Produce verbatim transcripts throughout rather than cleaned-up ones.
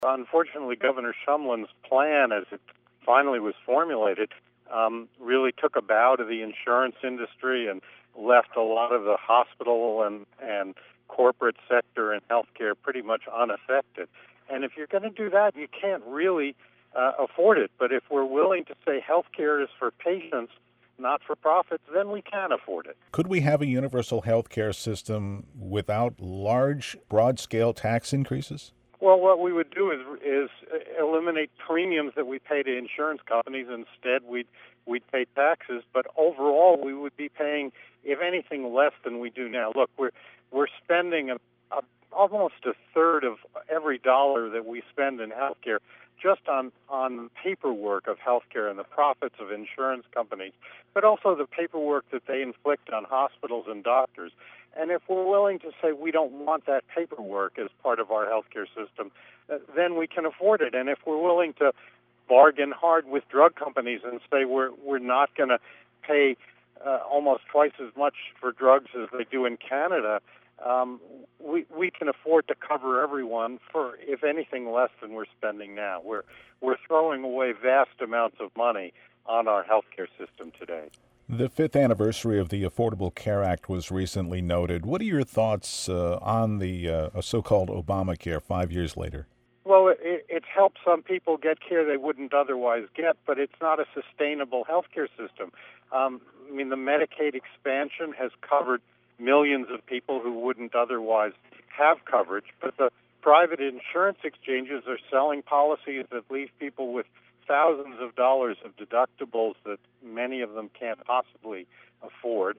Unfortunately, Governor Shumlin's plan, as it finally was formulated, um, really took a bow to the insurance industry and left a lot of the hospital and, and corporate sector in healthcare pretty much unaffected. And if you're going to do that, you can't really uh, afford it. But if we're willing to say healthcare is for patients, not for profits, then we can afford it. Could we have a universal healthcare system without large, broad-scale tax increases? Well, what we would do is is eliminate premiums that we pay to insurance companies. Instead, we'd we'd pay taxes. But overall, we would be paying, if anything, less than we do now. Look, we're we're spending a, a, almost a third of every dollar that we spend in healthcare just on on paperwork of healthcare and the profits of insurance companies, but also the paperwork that they inflict on hospitals and doctors. And if we're willing to say we don't want that paperwork as part of our healthcare system, uh, then we can afford it. And if we're willing to bargain hard with drug companies and say we're we're not going to pay uh, almost twice as much for drugs as they do in Canada, um, we we can afford to cover everyone for, if anything, less than we're spending now. We're we're throwing away vast amounts of money on our healthcare system today. The fifth anniversary of the Affordable Care Act was recently noted. What are your thoughts uh, on the uh, so-called Obamacare five years later? Well, it, it's helped some people get care they wouldn't otherwise get, but it's not a sustainable healthcare system. Um, I mean, the Medicaid expansion has covered millions of people who wouldn't otherwise have coverage, but the private insurance exchanges are selling policies that leave people with thousands of dollars of deductibles that many of them can't possibly afford,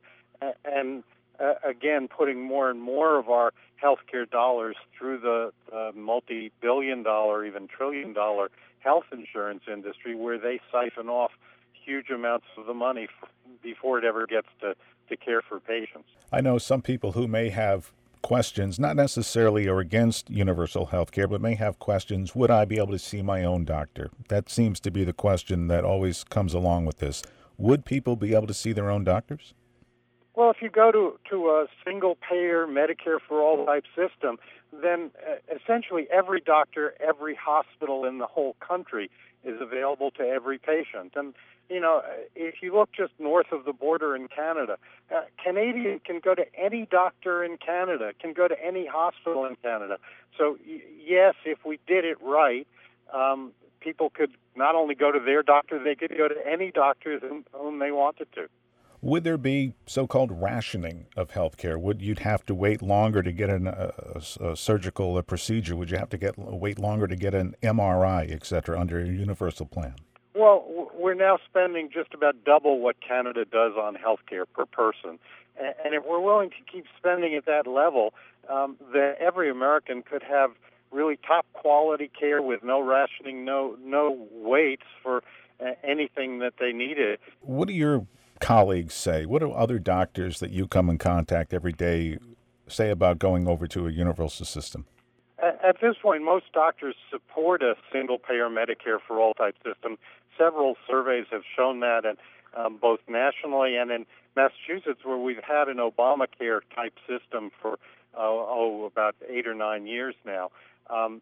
and uh, again, putting more and more of our healthcare dollars through the uh, multi-billion dollar, even trillion dollar health insurance industry, where they siphon off huge amounts of the money f- before it ever gets to, to care for patients. I know some people who may have questions, not necessarily are against universal health care, but may have questions. Would I be able to see my own doctor? That seems to be the question that always comes along with this. Would people be able to see their own doctors? Well, if you go to, to a single-payer Medicare for all type system, then uh, essentially every doctor, every hospital in the whole country is available to every patient. And, you know, if you look just north of the border in Canada, uh, Canadian can go to any doctor in Canada, can go to any hospital in Canada. So, y- yes, if we did it right, um, people could not only go to their doctor, they could go to any doctor whom, whom they wanted to. Would there be so-called rationing of health care? Would you'd have to wait longer to get an, a, a, a surgical a procedure? Would you have to get wait longer to get an M R I, et cetera, under a universal plan? Well, we're now spending just about double what Canada does on health care per person. And if we're willing to keep spending at that level, um, then every American could have really top quality care with no rationing, no no waits for uh, anything that they needed. What do your colleagues say? What do other doctors that you come in contact every day say about going over to a universal system? At this point, most doctors support a single-payer Medicare for all type system. Several surveys have shown that, and um, both nationally and in Massachusetts, where we've had an Obamacare type system for uh, oh about eight or nine years now. Um,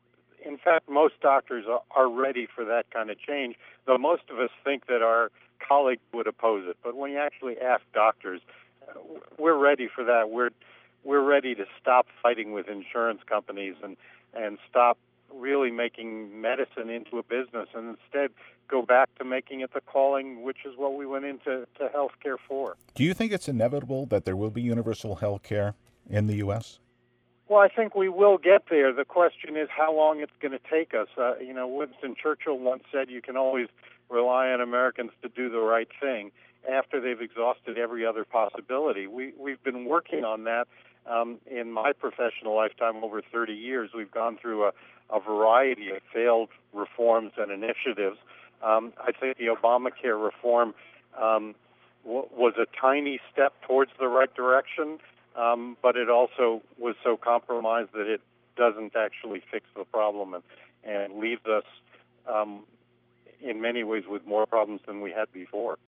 in fact, most doctors are, are ready for that kind of change, though most of us think that our colleagues would oppose it. But when you actually ask doctors, uh, we're ready for that. We're we're ready to stop fighting with insurance companies and, and stop really making medicine into a business and instead go back to making it the calling, which is what we went into to healthcare for. Do you think it's inevitable that there will be universal health care in the U S? Well, I think we will get there. The question is how long it's going to take us. Uh, you know, Winston Churchill once said you can always rely on Americans to do the right thing after they've exhausted every other possibility. We, we've been working on that um, in my professional lifetime over thirty years. We've gone through a, a variety of failed reforms and initiatives. Um, I'd say the Obamacare reform um, w- was a tiny step towards the right direction, um, but it also was so compromised that it doesn't actually fix the problem and, and leaves us um, in many ways with more problems than we had before.